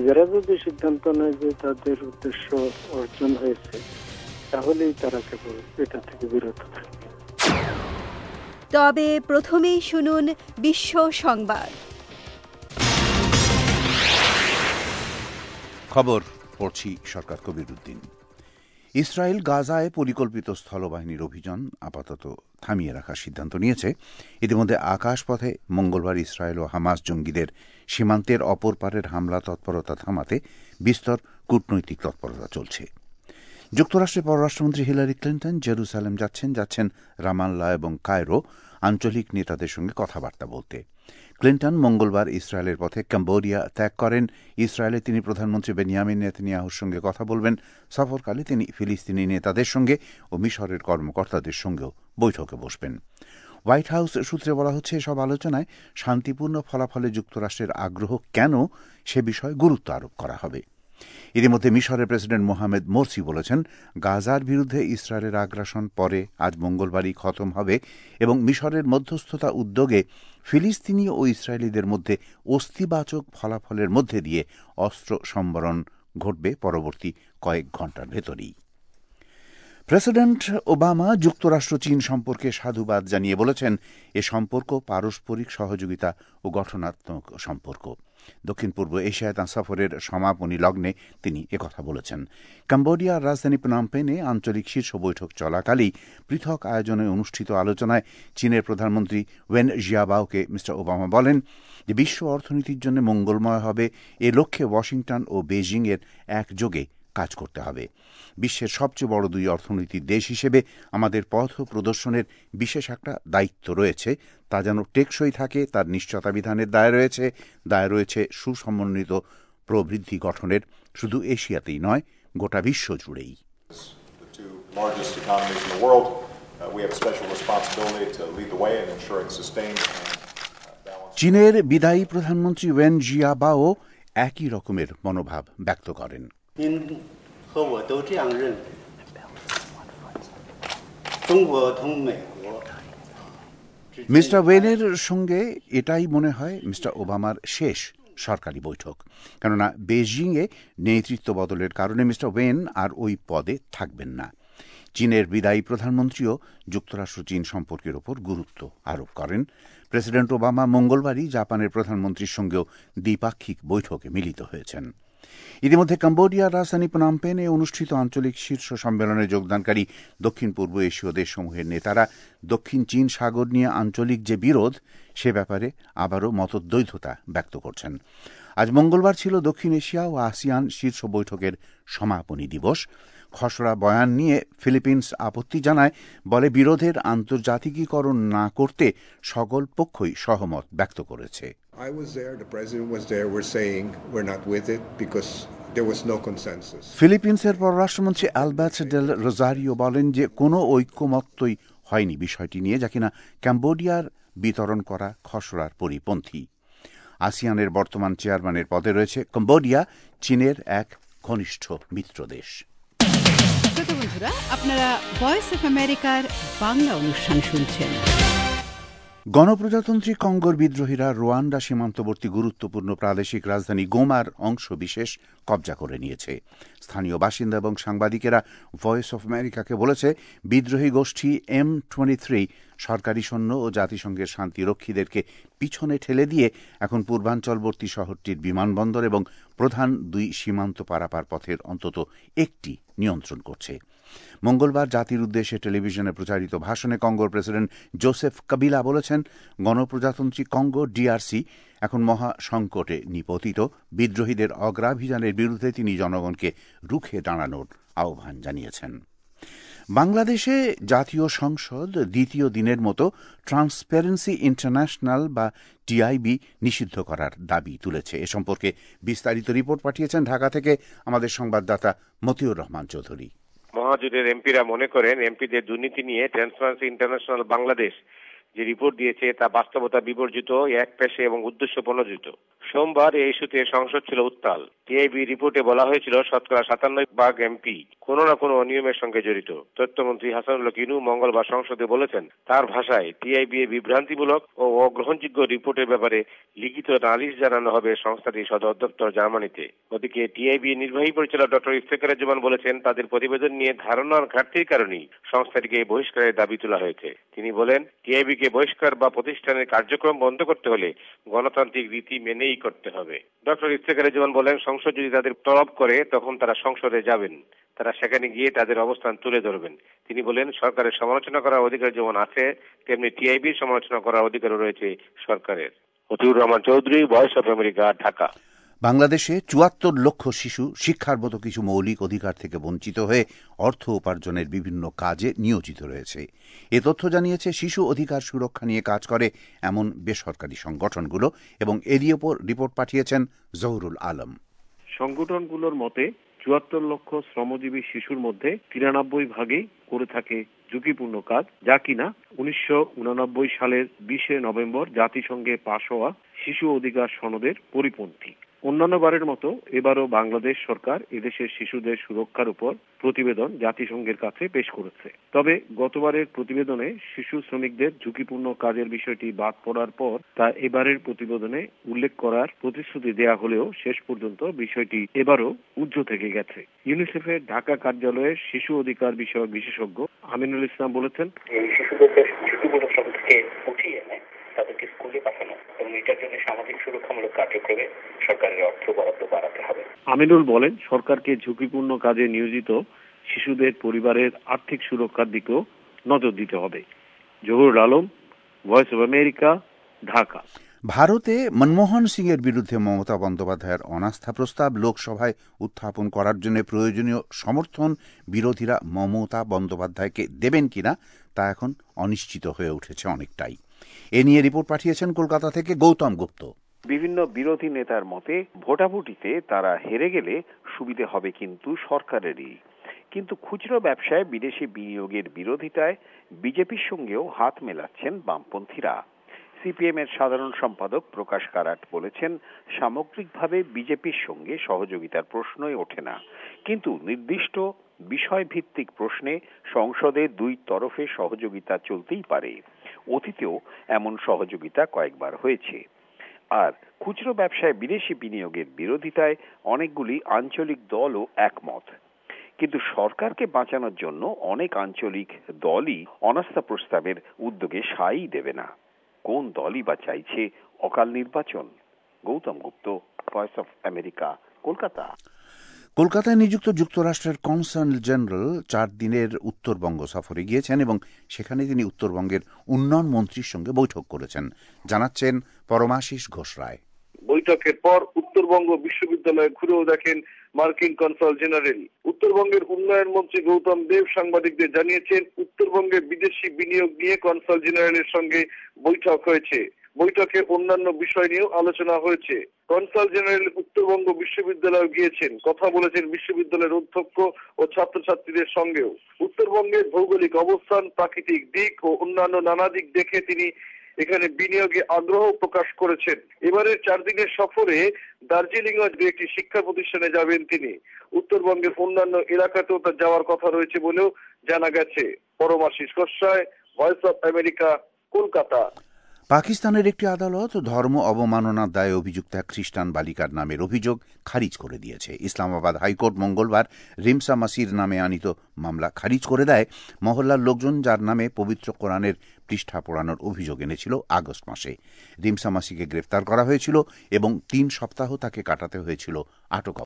নিজেরা যদি সিদ্ধান্ত নেয় যে তাদের উদ্দেশ্য অর্জন হয়েছে, তাহলেই তারা কেবল এটা থেকে বিরত থাকবে। তবে প্রথমেই শুনুন বিশ্ব সংবাদ। খবর পড়ছি সরকার কবিরউদ্দিন। ইসরায়েল গাজায় পরিকল্পিত স্থলবাহিনীর অভিযান আপাতত থামিয়ে রাখার সিদ্ধান্ত নিয়েছে। ইতিমধ্যে আকাশপথে মঙ্গলবার ইসরায়েল ও হামাস জঙ্গিদের সীমান্তের অপর পারের হামলা তৎপরতা থামাতে বিস্তর কূটনৈতিক তৎপরতা চলছে। যুক্তরাষ্ট্রের পররাষ্ট্রমন্ত্রী হিলারি ক্লিন্টন জেরুসালেম যাচ্ছেন রামাল্লাহ এবং কায়রো আঞ্চলিক নেতাদের সঙ্গে কথাবার্তা বলতে। ক্লিন্টন মঙ্গলবার ইসরায়েলের পথে কম্বোডিয়া ত্যাগ করেন। ইসরায়েলে তিনি প্রধানমন্ত্রী বেনিয়ামিন নেতানিয়াহুর সঙ্গে কথা বলবেন। সফরকালে তিনি ফিলিস্তিনি নেতাদের সঙ্গে ও মিশরের কর্মকর্তাদের সঙ্গেও বৈঠকে বসবেন। হোয়াইট হাউস সূত্রে বলা হচ্ছে, এসব আলোচনায় শান্তিপূর্ণ ফলাফলে যুক্তরাষ্ট্রের আগ্রহ কেন সে বিষয়ে গুরুত্ব আরোপ করা হবে। ইতিমধ্যে মিশরের প্রেসিডেন্ট মোহামেদ মোরসি বলেছেন, গাজার বিরুদ্ধে ইসরায়েলের আগ্রাসন পরে আজ মঙ্গলবারই খতম হবে এবং মিশরের মধ্যস্থতা উদ্যোগে ফিলিস্তিনি ও ইসরায়েলিদের মধ্যে অস্তিবাচক ফলাফলের মধ্যে দিয়ে অস্ত্র সম্বরণ ঘটবে পরবর্তী কয়েক ঘণ্টার ভেতরেই। প্রেসিডেন্ট ওবামা যুক্তরাষ্ট্র চীন সম্পর্কে সাধুবাদ জানিয়ে বলেছেন, এ সম্পর্ক পারস্পরিক সহযোগিতা ও গঠনাত্মক সম্পর্ক। দক্ষিণ পূর্ব এশিয়ায় তাঁর সফরের সমাপনী লগ্নে তিনি একথা বলেছেন। কম্বোডিয়ার রাজধানী পনমপেনে আঞ্চলিক শীর্ষ বৈঠক চলাকালেই পৃথক আয়োজনে অনুষ্ঠিত আলোচনায় চীনের প্রধানমন্ত্রী ওয়েন জিয়াবাওকে মিস্টার ওবামা বলেন যে বিশ্ব অর্থনীতির জন্য মঙ্গলময় হবে, এ লক্ষ্যে ওয়াশিংটন ও বেইজিংয়ের একযোগে কাজ করতে হবে। বিশ্বের সবচেয়ে বড় দুই অর্থনীতির দেশ হিসেবে আমাদের পথ প্রদর্শনের বিশেষ একটা দায়িত্ব রয়েছে। তা যেন টেকসই থাকে তার নিশ্চয়তা বিধানের দায় রয়েছে সুসমন্বিত প্রবৃদ্ধি গঠনের, শুধু এশিয়াতেই নয়, গোটা বিশ্ব জুড়েই। চীনের বিদায়ী প্রধানমন্ত্রী ওয়েন জিয়াবাও একই রকমের মনোভাব ব্যক্ত করেন। মিস্টার ওয়েনের সঙ্গে এটাই মনে হয় মিস্টার ওবামার শেষ সরকারি বৈঠক, কেননা বেইজিংয়ে নেতৃত্ব বদলের কারণে মিস্টার ওয়েন আর ওই পদে থাকবেন না। চীনের বিদায়ী প্রধানমন্ত্রীও যুক্তরাষ্ট্র চীন সম্পর্কের ওপর গুরুত্ব আরোপ করেন। প্রেসিডেন্ট ওবামা মঙ্গলবারই জাপানের প্রধানমন্ত্রীর সঙ্গেও দ্বিপাক্ষিক বৈঠকে মিলিত হয়েছেন। ইতিমধ্যে কম্বোডিয়ার রাজধানী পনমপেনে অনুষ্ঠিত আঞ্চলিক শীর্ষ সম্মেলনে যোগদানকারী দক্ষিণ পূর্ব এশীয় দেশসমূহের নেতারা দক্ষিণ চীন সাগর নিয়ে আঞ্চলিক যে বিরোধ, সে ব্যাপারে আবারও মতদ্বৈধতা ব্যক্ত করছেন। আজ মঙ্গলবার ছিল দক্ষিণ এশিয়া ও আসিয়ান শীর্ষ বৈঠকের সমাপনী দিবস। খসড়া বয়ান নিয়ে ফিলিপিন্স আপত্তি জানায়, বলে বিরোধের আন্তর্জাতিকীকরণ না করতে সকল পক্ষই সহমত ব্যক্ত করেছে। I was there, the president was there, we're saying we're not with it because there was no consensus. ফিলিপিন্সের পররাষ্ট্রমন্ত্রী আলবার্ট ডেল রোজারিও বলেন যে কোনো ঐক্যমত্যই হয়নি বিষয়টি নিয়ে, যা কিনা কম্বোডিয়ার বিতরণ করা খসড়ার পরিপন্থী। আসিয়ানের বর্তমান চেয়ারম্যানের পদে রয়েছে কম্বোডিয়া, চীনের এক ঘনিষ্ঠ মিত্র দেশ। বন্ধুরা, আপনারা ভয়েস অফ আমেরিকার বাংলা অনুষ্ঠান শুনছেন। গণপ্রজাতন্ত্রী কঙ্গোর বিদ্রোহীরা রোয়ান্ডা সীমান্তবর্তী গুরুত্বপূর্ণ প্রাদেশিক রাজধানী গোমার অংশ বিশেষ কব্জা করে নিয়েছে। স্থানীয় বাসিন্দা এবং সাংবাদিকেরা ভয়েস অফ আমেরিকাকে বলেছে, বিদ্রোহী গোষ্ঠী M23 সরকারি সৈন্য ও জাতিসংঘের শান্তিরক্ষীদেরকে পিছনে ঠেলে দিয়ে এখন পূর্বাঞ্চলবর্তী শহরটির বিমানবন্দর এবং প্রধান দুই সীমান্ত পারাপার পথের অন্তত একটি নিয়ন্ত্রণ করছে। মঙ্গলবার জাতির উদ্দেশ্যে টেলিভিশনে প্রচারিত ভাষণে কঙ্গোর প্রেসিডেন্ট জোসেফ কাবিলা বলেছেন, গণপ্রজাতন্ত্রী কঙ্গো ডিআরসি এখন মহা সংকটে নিপতিত। বিদ্রোহীদের অগ্রাভিযানের বিরুদ্ধে তিনি জনগণকে রুখে দাঁড়ানোর আহ্বান জানিয়েছেন। বাংলাদেশে জাতীয় সংসদ দ্বিতীয় দিনের মতো ট্রান্সপারেন্সি ইন্টারন্যাশনাল বা টিআইবি নিষিদ্ধ করার দাবি তুলেছে। এ সম্পর্কে বিস্তারিত রিপোর্ট পাঠিয়েছেন ঢাকা থেকে আমাদের সংবাদদাতা মতিউর রহমান চৌধুরী। মহাজোটের এমপিরা মনে করেন, এমপিদের দুর্নীতি নিয়ে ট্রান্সপারেন্সি ইন্টারন্যাশনাল বাংলাদেশ যে রিপোর্ট দিয়েছে তা বাস্তবতা বিবর্জিত, একপেশে এবং উদ্দেশ্য প্রণোদিত। সোমবার এই ইস্যুতে সংসদ ছিল উত্তাল। টিআইবি রিপোর্টে বলা হয়েছিল শতকরা 97% এমপি কোনো না কোনো অনিয়মের সঙ্গে জড়িত। তথ্যমন্ত্রী হাসানুল কিনু মঙ্গলবার সংসদে বলেছেন, তার ভাষায় টিআইবি বিভ্রান্তিমূলক ও অগ্রহণযোগ্য রিপোর্টের ব্যাপারে লিখিত নালিশ জানানো হবে সংস্থাটির সদর দপ্তর জার্মানিতে। ওদিকে টিআইবি নির্বাহী পরিচালক ডক্টর ইফতেখারুজ্জামান বলেছেন, তাদের প্রতিবেদন নিয়ে ধারণার ঘাটতির কারণেই সংস্থাটিকে বহিষ্কারের দাবি তোলা হয়েছে। তিনি বলেন, টিআইবিকে বহিষ্কার বা প্রতিষ্ঠানের কার্যক্রম বন্ধ করতে হলে গণতান্ত্রিক রীতি মেনেই করতে হবে। ডক্টর ইফতেখারুজ্জামান বলেন, সংসদ যদি তাদের তলব করে তখন তারা সংসদে যাবেন, তারা সেখানে গিয়ে তাদের অবস্থান তুলে ধরবেন। তিনি বলেন, সরকারের সমালোচনা করার অধিকার যেমন আছে, তেমনি টিআইবির সমালোচনা করার অধিকারও রয়েছে সরকারের। Motiur Rahman Chowdhury, voice of America, Dhaka. বাংলাদেশে ৭৪ লক্ষ শিশু শিক্ষার মতো কিছু মৌলিক অধিকার থেকে বঞ্চিত হয়ে অর্থ উপার্জনের বিভিন্ন কাজে নিয়োজিত রয়েছে। এ তথ্য জানিয়েছে শিশু অধিকার সুরক্ষা নিয়ে কাজ করে এমন বেসরকারি সংগঠনগুলো, এবং এরই ওপর রিপোর্ট পাঠিয়েছেন জহুরুল আলম। সংগঠনগুলোর মতে ৭৪ লক্ষ শ্রমজীবী শিশুর মধ্যে ৯৩% করে থাকে ঝুঁকিপূর্ণ কাজ, যা কিনা ১৯৮৯ সালের ২০ নভেম্বর জাতিসংঘে পাশ হওয়া শিশু অধিকার সনদের পরিপন্থী। অন্যান্য বারের মতো এবারও বাংলাদেশ সরকার এদেশের শিশুদের সুরক্ষার উপর প্রতিবেদন জাতিসংঘের কাছে পেশ করেছে। তবে গতবারের প্রতিবেদনে শিশু শ্রমিকদের ঝুঁকিপূর্ণ কাজের বিষয়টি বাদ পড়ার পর তা এবারের প্রতিবেদনে উল্লেখ করার প্রতিশ্রুতি দেয়া হলেও শেষ পর্যন্ত বিষয়টি এবারও ঊর্ধ্ব থেকে গেছে। ইউনিসেফের ঢাকা কার্যালয়ের শিশু অধিকার বিষয়ক বিশেষজ্ঞ আমিনুল ইসলাম বলেছেন, শিশুদের ঝুঁকিপূর্ণ শ্রম থেকে উঠিয়ে এনে তাদেরকে স্কুলে পাঠানো এবং এটার জন্য সামাজিক সুরক্ষামূলক কার্যক্রমে সরকারের অর্থ বরাদ্দ বাড়াতে হবে। আমিনুল বলেন, সরকারকে ঝুঁকিপূর্ণ কাজে নিয়োজিত শিশুদের পরিবারের আর্থিক সুরক্ষার দিকেও নজর দিতে হবে। Zahurul Alam, voice of America, Dhaka. ভারতে মনমোহন সিং এর বিরুদ্ধে মমতা বন্দ্যোপাধ্যায়ের অনাস্থা প্রস্তাব লোকসভায় উত্থাপন করার জন্য প্রয়োজনীয় সমর্থন বিরোধীরা মমতা বন্দ্যোপাধ্যায়কে দেবেন কিনা তা এখন অনিশ্চিত হয়ে উঠেছে অনেকটাই। এ নিয়ে রিপোর্ট পাঠিয়েছেন কলকাতা থেকে গৌতম গুপ্ত। বিভিন্ন বিরোধী নেতার মতে ভোটাভুটিতে তারা হেরে গেলে সুবিধে হবে কিন্তু সরকারেরই। কিন্তু খুচরো ব্যবসায় বিদেশি বিনিয়োগের বিরোধিতায় বিজেপির সঙ্গেও হাত মেলাচ্ছেন বামপন্থীরা। সিপিএম এর সাধারণ সম্পাদক প্রকাশ কারাট বলেছেন, সামগ্রিকভাবে বিজেপির সঙ্গে সহযোগিতার প্রশ্নই ওঠে না, কিন্তু নির্দিষ্ট বিষয়ভিত্তিক প্রশ্নে সংসদে দুই তরফে সহযোগিতা চলতেই পারে। অতীতেও এমন সহযোগিতা কয়েকবার হয়েছে। আর খুচরো ব্যবসায় বিদেশি বিনিয়োগের বিরোধিতায় অনেকগুলি আঞ্চলিক দলও একমত। কিন্তু সরকারকে বাঁচানোর জন্য অনেক আঞ্চলিক দলই অনাস্থা প্রস্তাবের উদ্যোগে সাই দেবে না। কোন দলই বা চাইছে অকাল নির্বাচন? Gautam Gupta, voice of America, Kolkata. কলকাতায় নিযুক্ত যুক্তরাষ্ট্রের কনসাল জেনারেল ৪ দিনের উত্তরবঙ্গ সফরে গিয়েছেন এবং সেখানে তিনি উত্তরবঙ্গের উন্নয়ন মন্ত্রীর সঙ্গে বৈঠক করেছেন, জানাচ্ছেন পরমাশিস ঘোষ রায়। বৈঠকের পর উত্তরবঙ্গ বিশ্ববিদ্যালয়ে ঘুরেও দেখেন মার্কিন কনসাল জেনারেল। উত্তরবঙ্গের উন্নয়ন মন্ত্রী গৌতম দেব সাংবাদিকদের জানিয়েছেন, উত্তরবঙ্গে বিদেশি বিনিয়োগ নিয়ে কনসাল জেনারেলের সঙ্গে বৈঠক হয়েছে। বৈঠকে অন্যান্য বিষয় নিয়েও আলোচনা হয়েছে। কনসাল জেনারেল উত্তরবঙ্গ বিশ্ববিদ্যালয়ে গিয়েছেন, কথা বলেছেন বিশ্ববিদ্যালয়ের অধ্যক্ষ ও ছাত্রছাত্রীদের সঙ্গেও। উত্তরবঙ্গের ভৌগোলিক অবস্থান, প্রাকৃতিক দিক ও অন্যান্য নানা দিক দেখে তিনি এখানে বিনিয়োগে আগ্রহ প্রকাশ করেছেন। এবারের ৪ দিনের সফরে দার্জিলিং একটি শিক্ষা প্রতিষ্ঠানে যাবেন তিনি। উত্তরবঙ্গের অন্যান্য এলাকাতেও তার যাওয়ার কথা রয়েছে বলেও জানা গেছে। Paramashis Ghosh Roy, voice of America, Kolkata. পাকিস্তানের একটি আদালত ধর্ম অবমাননার দায়ে অভিযুক্ত এক খ্রিস্টান বালিকার নামের অভিযোগ খারিজ করে দিয়েছে। ইসলামাবাদ হাইকোর্ট মঙ্গলবার রিমসা মাসির নামে আনিত মামলা খারিজ করে দেয়। মহল্লার লোকজন, যার নামে পবিত্র কোরআনের পৃষ্ঠা পোড়ানোর অভিযোগ এনেছিল আগস্ট মাসে, রিমসা মাসিকে গ্রেফতার করা হয়েছিল এবং ৩ সপ্তাহ তাকে কাটাতে হয়েছিল আটক